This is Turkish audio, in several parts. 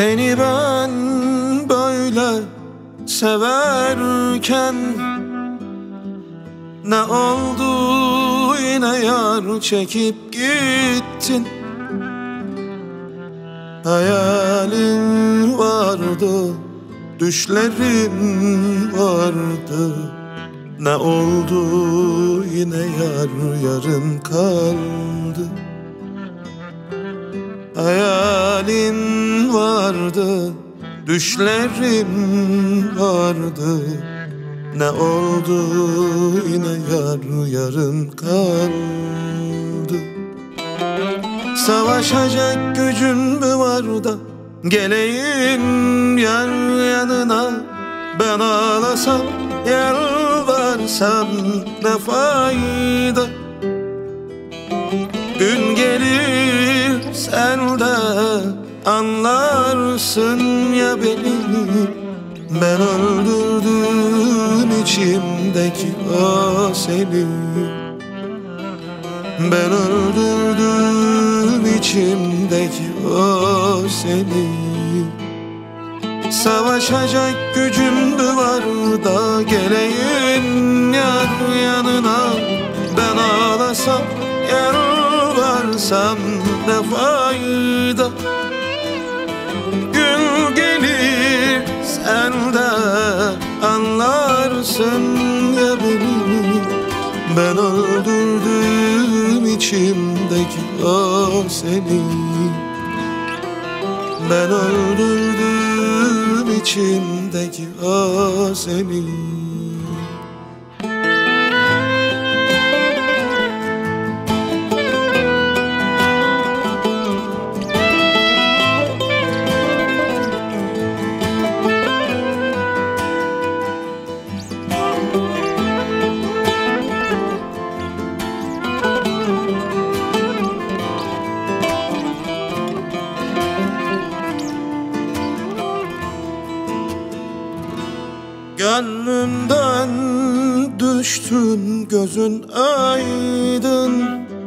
Seni ben böyle severken ne oldu yine yar çekip gittin. Hayalin vardı, düşlerin vardı. Ne oldu yine yar yarım kaldı. Hayalin vardı, düşlerin vardı. Ne oldu yine yar yarım kaldı. Savaşacak gücün mü var da geleyim yar yanına. Ben ağlasam yalvarsam ne fayda. Gün gelir sen de anlarsın ya beni. Ben öldürdüm içimdeki o seni. Ben öldürdüm içimdeki o seni. Savaşacak gücüm mü var da geleyim yar yanına. Ben ağlasam yalvarsam ne fayda. Gün gelir sen de anlarsın ya beni. Ben öldürdüm içimdeki o seni. Ben öldürdüm içimdeki o seni. Gönlümden düştün gözün aydın.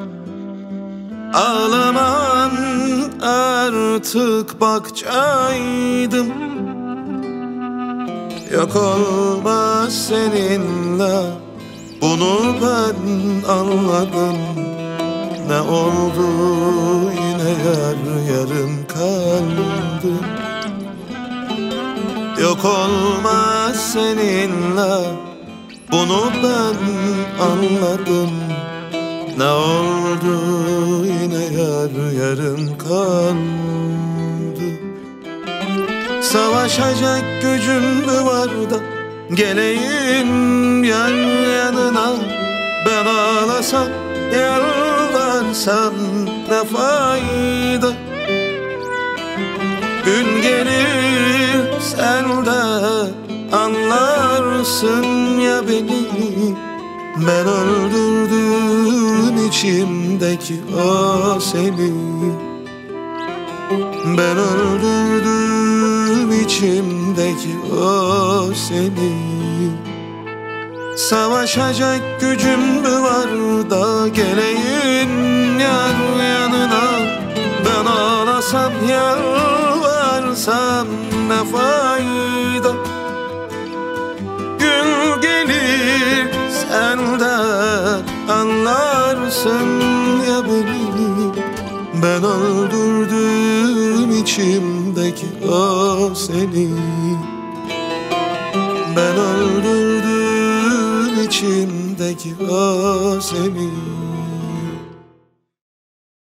Ağlaman artık bakçaydım. Yok olmaz seninle bunu ben anladım. Ne oldu yine yar yarım kaldı. Yok olmaz seninle bunu ben anladım. Ne oldu yine yar yarım kaldı. Savaşacak gücüm mü var da geleyim yar yanına. Ben ağlasam yalvarsam ne fayda. Gün gelir sen de anlarsın ya beni. Ben öldürdüm içimdeki o seni. Ben öldürdüm içimdeki o seni. Savaşacak gücüm mü var da geleyim yar yanına. Ben ağlasam yalvarsam ne fayda. Gün gelir sen de anlarsın ya beni. Ben öldürdüm içimdeki o seni. Ben öldürdüm içimdeki o seni.